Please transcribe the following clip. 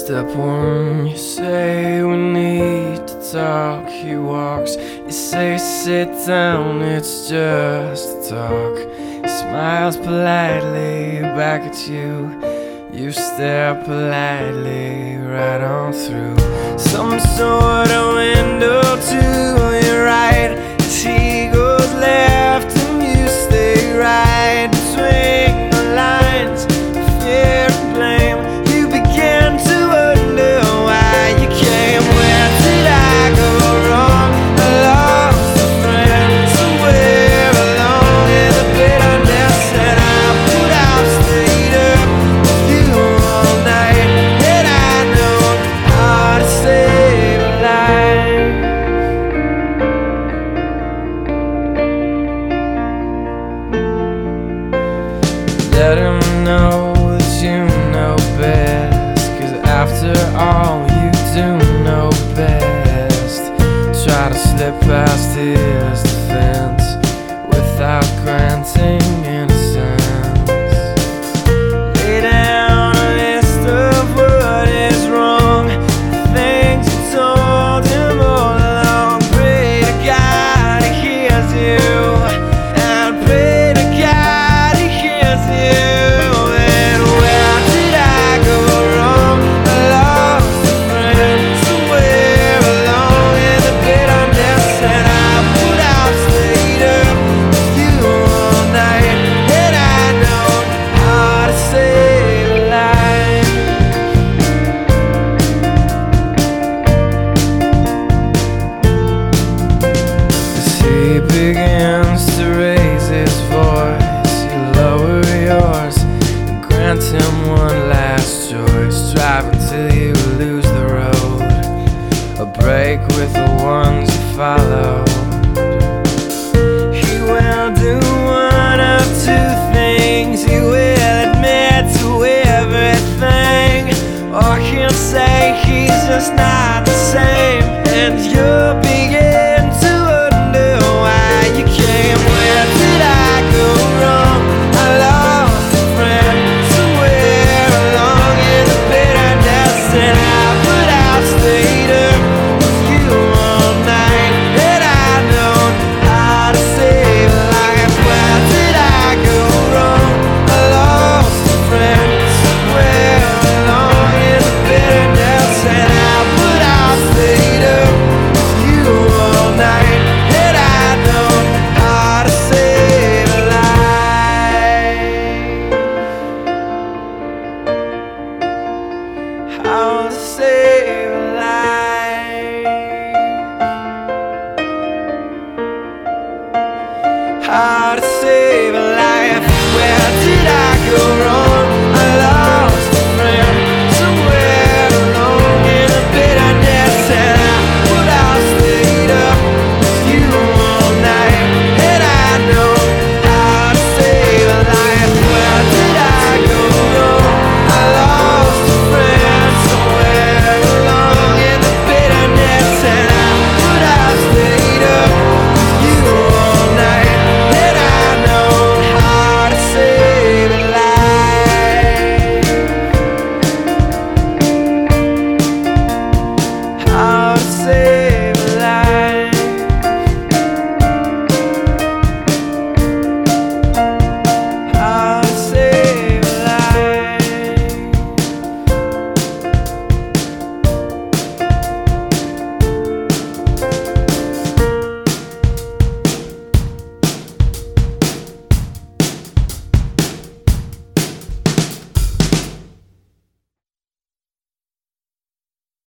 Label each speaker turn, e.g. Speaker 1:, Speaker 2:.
Speaker 1: Step one, you say we need to talk. He walks, you say sit down, it's just talk. He smiles politely back at you. You stare politely right on through some sort of window to your right. As he goes left and you stay right between the lines of fear and blame. You begin to wonder why you came. Where did I go wrong? I lost a friend somewhere along in the bitterness, and I put out stayed up with you all night. And I know how to save a life. Let him know that you know best, 'cause after all you do know best. Try to slip past his defense without granting innocence. Lay down a list of what is wrong, the things you told him all along. Pray to God he hears you, and pray to God he hears you. And where did I go wrong? I lost a friend somewhere along in the bitterness, and I put out stayed up with you all night. And I know how to save a life. As he begins to raise his voice, you lower yours and grant him one last choice. Drive until you lose the road, a break with the ones you follow. He will do one of two things. He will admit to everything, or he'll say he's just not the same. And you'll begin to wonder why you came. Where did I go wrong? I lost a friend somewhere along in the bitterness, and I put out stayed up with you all night. And I know how to save a life. Where did I go wrong? I lost a friend somewhere along in the bitterness, and I put out stayed up with you all night. And I know how to save a life. How to save a life. How to save a life. Where did I go